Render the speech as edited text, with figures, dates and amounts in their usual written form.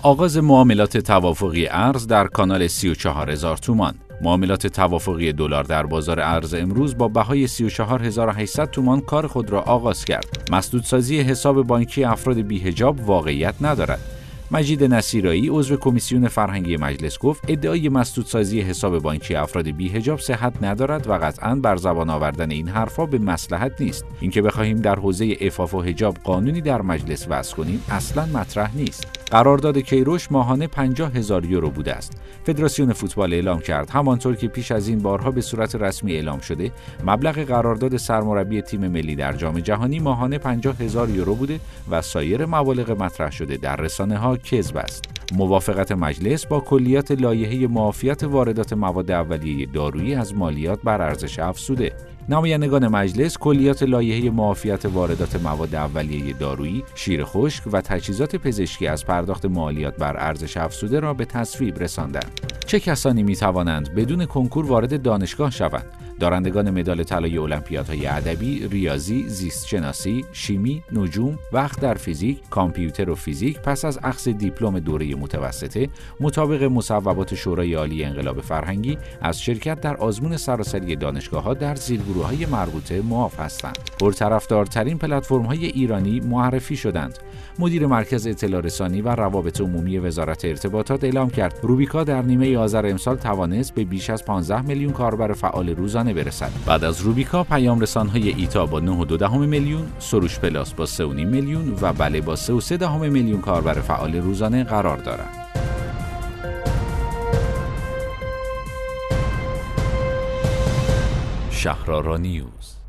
آغاز معاملات توافقی ارز در کانال 34000 تومان. معاملات توافقی دلار در بازار ارز امروز با بهای 34800 تومان کار خود را آغاز کرد. مسدودسازی حساب بانکی افراد بی‌حجاب واقعیت ندارد. مجید نصیرایی عضو کمیسیون فرهنگی مجلس گفت ادعای مسدودسازی حساب بانکی افراد بی‌حجاب صحت ندارد و قطعاً بر زبان آوردن این حرفا به مصلحت نیست. اینکه بخواهیم در حوزه عفاف و حجاب قانونی در مجلس وضع کنیم اصلاً مطرح نیست. قرارداد کیروش ماهانه 50,000 یورو بوده است. فدراسیون فوتبال اعلام کرد همانطور که پیش از این بارها به صورت رسمی اعلام شده، مبلغ قرارداد سرمربی تیم ملی در جام جهانی ماهانه 50,000 یورو بوده و سایر مبالغ مطرح شده در رسانه‌ها کذب است. موافقت مجلس با کلیات لایحه معافیت واردات مواد اولیه دارویی از مالیات بر ارزش افزوده. نمایندگان مجلس کلیات لایحه معافیت واردات مواد اولیه دارویی، شیر خشک و تجهیزات پزشکی از پرداخت مالیات بر ارزش افزوده را به تصویب رساندند. چه کسانی می توانند بدون کنکور وارد دانشگاه شوند؟ دارندگان مدال طلای المپیادهای ادبی، ریاضی، زیست شناسی، شیمی، نجوم، وقت در فیزیک، کامپیوتر و فیزیک پس از اخذ دیپلم دوره متوسطه مطابق مصوبات شورای عالی انقلاب فرهنگی از شرکت در آزمون سراسری دانشگاه‌ها در زیرگروه‌های مربوطه معاف هستند. پرطرفدارترین پلتفرم‌های ایرانی معرفی شدند. مدیر مرکز اطلاع رسانی و روابط عمومی وزارت ارتباطات اعلام کرد روبیکا در نیمه آذر امسال توانست به بیش از 15 میلیون کاربر فعال روزانه برسد. بعد از روبیکا پیام رسان‌های ایتا با 9.2 میلیون، سروش پلاس با 3.5 میلیون و بله با 3.3 میلیون کاربر فعال روزانه قرار دارند. شهرآرا نیوز.